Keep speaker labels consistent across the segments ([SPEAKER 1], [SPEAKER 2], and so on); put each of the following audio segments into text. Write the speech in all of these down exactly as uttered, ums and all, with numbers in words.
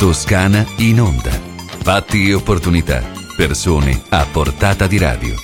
[SPEAKER 1] Toscana in onda. Fatti e opportunità. Persone a portata di radio.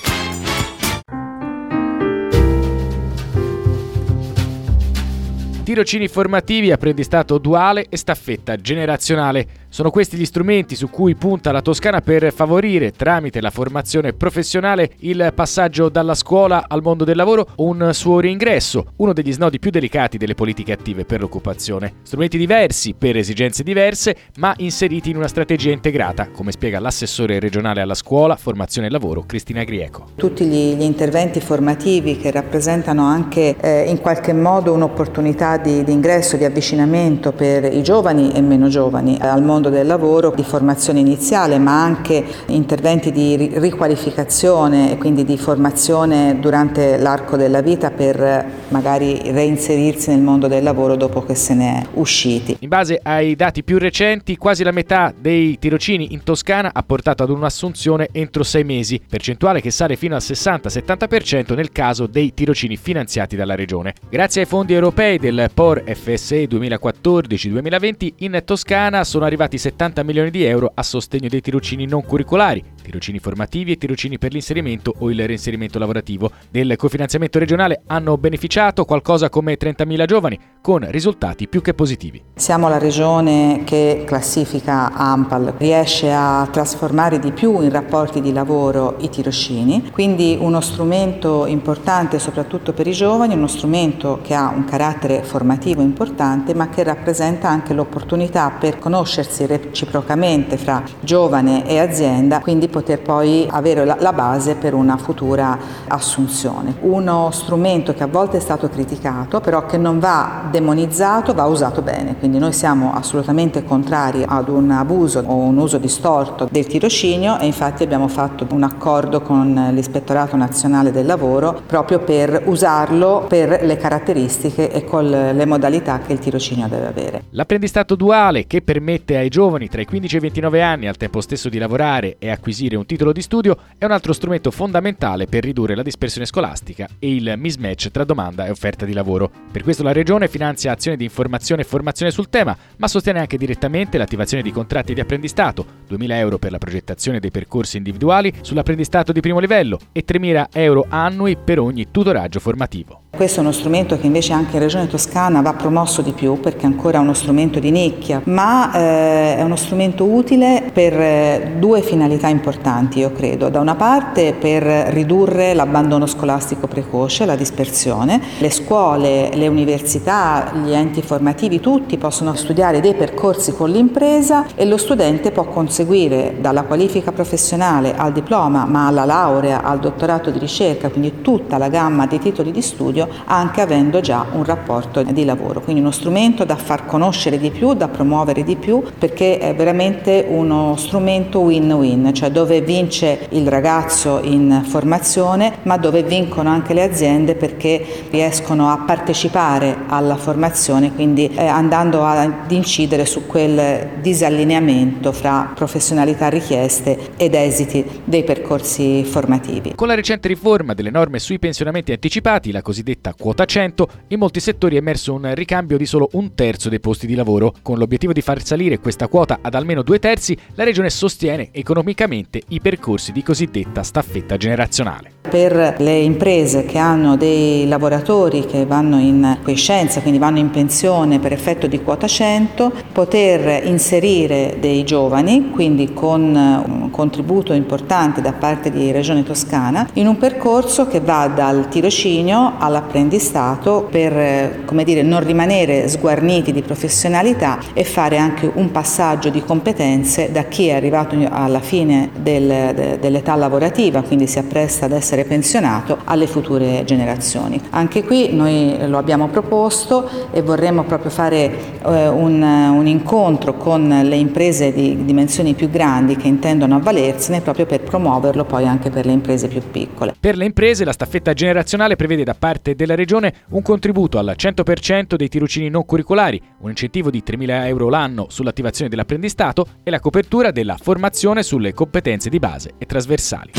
[SPEAKER 2] Tirocini formativi, apprendistato duale e staffetta generazionale. Sono questi gli strumenti su cui punta la Toscana per favorire, tramite la formazione professionale, il passaggio dalla scuola al mondo del lavoro o un suo reingresso, uno degli snodi più delicati delle politiche attive per l'occupazione. Strumenti diversi per esigenze diverse, ma inseriti in una strategia integrata, come spiega l'assessore regionale alla scuola, formazione e lavoro, Cristina Grieco.
[SPEAKER 3] Tutti gli, gli interventi formativi che rappresentano anche eh, in qualche modo un'opportunità di, di ingresso, di avvicinamento per i giovani e meno giovani al mondo del lavoro, di formazione iniziale, ma anche interventi di riqualificazione e quindi di formazione durante l'arco della vita per magari reinserirsi nel mondo del lavoro dopo che se ne è usciti.
[SPEAKER 2] In base ai dati più recenti, quasi la metà dei tirocini in Toscana ha portato ad un'assunzione entro sei mesi, percentuale che sale fino al sessanta settanta per cento nel caso dei tirocini finanziati dalla Regione. Grazie ai fondi europei del P O R F S E duemilaquattordici duemilaventi, in Toscana sono arrivati settanta milioni di euro a sostegno dei tirocini non curricolari, tirocini formativi e tirocini per l'inserimento o il reinserimento lavorativo. Del cofinanziamento regionale hanno beneficiato qualcosa come trentamila giovani, con risultati più che positivi.
[SPEAKER 3] Siamo la regione che classifica ANPAL, riesce a trasformare di più in rapporti di lavoro i tirocini, quindi uno strumento importante soprattutto per i giovani, uno strumento che ha un carattere formativo importante, ma che rappresenta anche l'opportunità per conoscersi reciprocamente fra giovane e azienda, quindi poter poi avere la, la base per una futura assunzione. Uno strumento che a volte è stato criticato, però che non va demonizzato, va usato bene, quindi noi siamo assolutamente contrari ad un abuso o un uso distorto del tirocinio e infatti abbiamo fatto un accordo con l'Ispettorato Nazionale del Lavoro proprio per usarlo per le caratteristiche e con le modalità che il tirocinio deve avere.
[SPEAKER 2] L'apprendistato duale, che permette ai giovani tra i quindici e i ventinove anni al tempo stesso di lavorare e acquisire un titolo di studio, è un altro strumento fondamentale per ridurre la dispersione scolastica e il mismatch tra domanda e offerta di lavoro. Per questo la Regione finanzia azioni di informazione e formazione sul tema, ma sostiene anche direttamente l'attivazione di contratti di apprendistato, duemila euro per la progettazione dei percorsi individuali sull'apprendistato di primo livello e tremila euro annui per ogni tutoraggio formativo.
[SPEAKER 3] Questo è uno strumento che invece anche in Regione Toscana va promosso di più perché è ancora uno strumento di nicchia, ma eh, è uno strumento utile per eh, due finalità importanti, io credo. Da una parte per ridurre l'abbandono scolastico precoce, la dispersione. Le scuole, le università, gli enti formativi, tutti possono studiare dei percorsi con l'impresa e lo studente può conseguire dalla qualifica professionale al diploma, ma alla laurea, al dottorato di ricerca, quindi tutta la gamma dei titoli di studio, anche avendo già un rapporto di lavoro. Quindi uno strumento da far conoscere di più, da promuovere di più, perché è veramente uno strumento win-win, cioè dove vince il ragazzo in formazione, ma dove vincono anche le aziende perché riescono a partecipare alla formazione, quindi eh, andando ad incidere su quel disallineamento fra professionalità richieste ed esiti dei percorsi formativi.
[SPEAKER 2] Con la recente riforma delle norme sui pensionamenti anticipati, la cosiddetta quota cento, in molti settori è emerso un ricambio di solo un terzo dei posti di lavoro. Con l'obiettivo di far salire questa quota ad almeno due terzi, la Regione sostiene economicamente i percorsi di cosiddetta staffetta generazionale.
[SPEAKER 3] Per le imprese che hanno dei lavoratori che vanno in quiescenza, quindi vanno in pensione per effetto di quota cento, poter inserire dei giovani, quindi con un contributo importante da parte di Regione Toscana, in un percorso che va dal tirocinio all'apprendistato per, come dire, non rimanere sguarniti di professionalità e fare anche un passaggio di competenze da chi è arrivato alla fine del, de, dell'età lavorativa, quindi si appresta ad essere pensionato, alle future generazioni. Anche qui noi lo abbiamo proposto e vorremmo proprio fare eh, un, un incontro con le imprese di dimensioni più grandi che intendono avvalersene proprio per promuoverlo poi anche per le imprese più piccole.
[SPEAKER 2] Per le imprese la staffetta generazionale prevede da parte della Regione un contributo al cento per cento dei tirocini non curricolari, un incentivo di tremila euro l'anno sull'attivazione dell'apprendistato e la copertura della formazione sulle competenze di base e trasversali.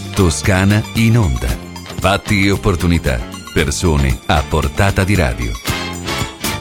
[SPEAKER 1] Toscana in onda. Fatti e opportunità. Persone a portata di radio.